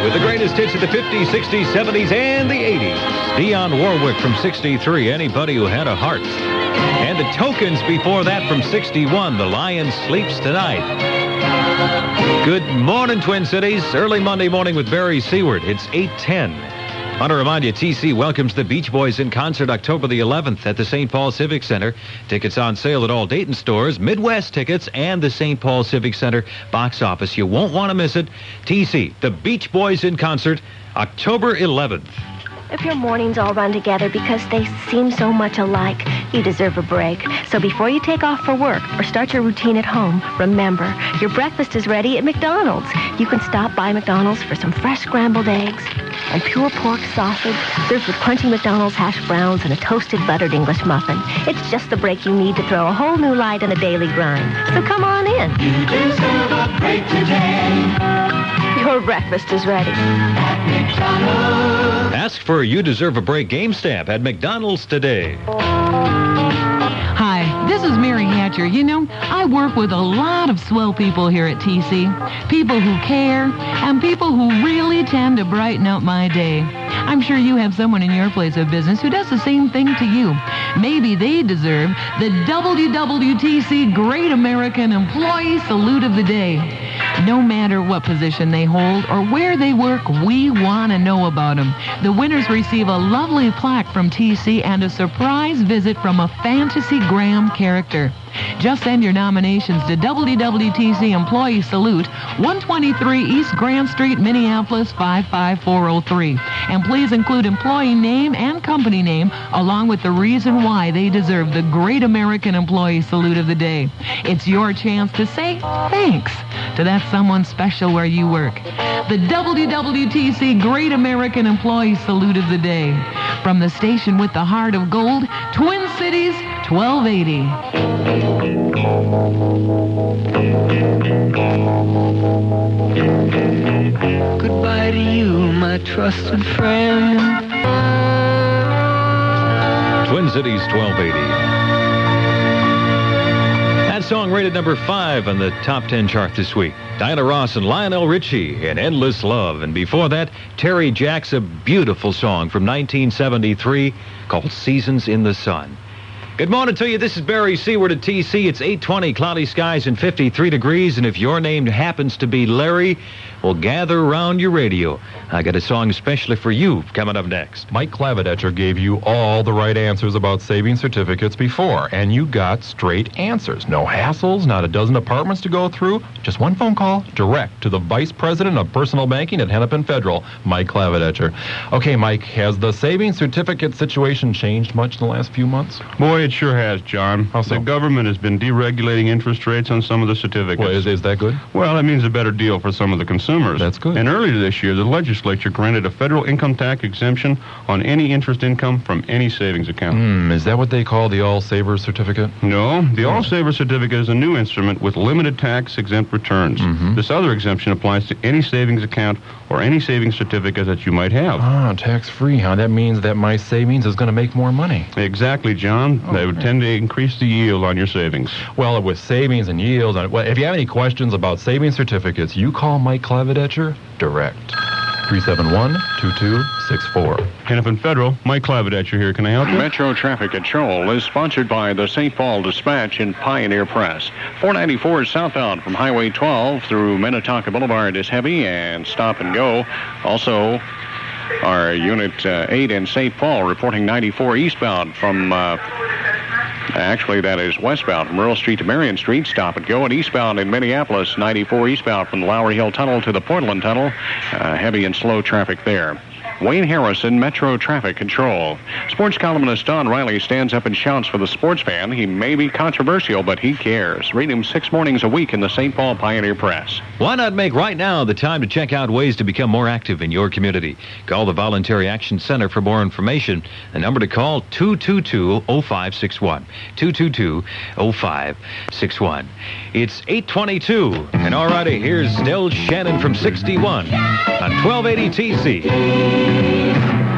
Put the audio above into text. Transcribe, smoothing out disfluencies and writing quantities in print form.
with the greatest hits of the 50s, 60s, 70s, and the 80s. Dionne Warwick from 63, Anybody Who Had a Heart. And the Tokens before that from 61, The Lion Sleeps Tonight. Good morning, Twin Cities. Early Monday morning with Barry Seward. It's 8:10. I want to remind you, TC welcomes the Beach Boys in concert October the 11th at the St. Paul Civic Center. Tickets on sale at all Dayton stores, Midwest Tickets, and the St. Paul Civic Center box office. You won't want to miss it. TC, the Beach Boys in concert, October 11th. If your mornings all run together because they seem so much alike, you deserve a break. So before you take off for work or start your routine at home, remember, your breakfast is ready at McDonald's. You can stop by McDonald's for some fresh scrambled eggs and pure pork sausage served with crunchy McDonald's hash browns and a toasted buttered English muffin. It's just the break you need to throw a whole new light on a daily grind. So come on in. You deserve a break today. Your breakfast is ready. At McDonald's. Ask for You Deserve a Break game stamp at McDonald's today. Hi, this is Mary Hatcher. You know, I work with a lot of swell people here at TC. People who care and people who really tend to brighten up my day. I'm sure you have someone in your place of business who does the same thing to you. Maybe they deserve the WWTC Great American Employee Salute of the Day. No matter what position they hold or where they work, we want to know about them. The winners receive a lovely plaque from TC and a surprise visit from a Fantasy Graham character. Just send your nominations to WWTC Employee Salute, 123 East Grand Street, Minneapolis, 55403. And please include employee name and company name, along with the reason why they deserve the Great American Employee Salute of the Day. It's your chance to say thanks to that someone special where you work. The WWTC Great American Employee Salute of the Day. From the station with the heart of gold, Twin Cities, 1280. Goodbye to you, my trusted friend. Twin Cities 1280. That song rated number 5 on the top 10 chart this week. Diana Ross and Lionel Richie in Endless Love. And before that, Terry Jacks, a beautiful song from 1973 called Seasons in the Sun. Good morning to you. This is Barry Seward at TC. It's 8:20, cloudy skies and 53 degrees. And if your name happens to be Larry, well, gather around your radio. I got a song especially for you coming up next. Mike Klavidetcher gave you all the right answers about saving certificates before, and you got straight answers. No hassles, not a dozen apartments to go through, just one phone call direct to the Vice President of Personal Banking at Hennepin Federal, Mike Klavidetcher. Okay, Mike, has the saving certificate situation changed much in the last few months? Boy, it sure has, John. How so? The government has been deregulating interest rates on some of the certificates. Well, is that good? Well, that means a better deal for some of the consumers. That's good. And earlier this year, the legislature granted a federal income tax exemption on any interest income from any savings account. Is that what they call the All Savers certificate? No, the All Savers certificate is a new instrument with limited tax-exempt returns. This other exemption applies to any savings account or any savings certificate that you might have. Ah, tax-free, huh? That means that my savings is going to make more money. Exactly, John. They would tend to increase the yield on your savings. Well, with savings and yields, if you have any questions about savings certificates, you call Mike Klavidetcher direct. 371-2264. Hennepin Federal, Mike Klavidetcher here. Can I help you? Metro Traffic Control is sponsored by the St. Paul Dispatch and Pioneer Press. 494 southbound from Highway 12 through Minnetonka Boulevard is heavy and stop and go. Also, our Unit 8 in St. Paul reporting 94 eastbound from... Actually, that is westbound from Earl Street to Marion Street. Stop and go. And eastbound in Minneapolis, 94 eastbound from the Lowry Hill Tunnel to the Portland Tunnel. Heavy and slow traffic there. Wayne Harrison, Metro Traffic Control. Sports columnist Don Riley stands up and shouts for the sports fan. He may be controversial, but he cares. Read him 6 mornings a week in the St. Paul Pioneer Press. Why not make right now the time to check out ways to become more active in your community? Call the Voluntary Action Center for more information. The number to call, 222-0561. 222-0561. It's 8:22. And all righty, here's Del Shannon from 61 on 1280 TC.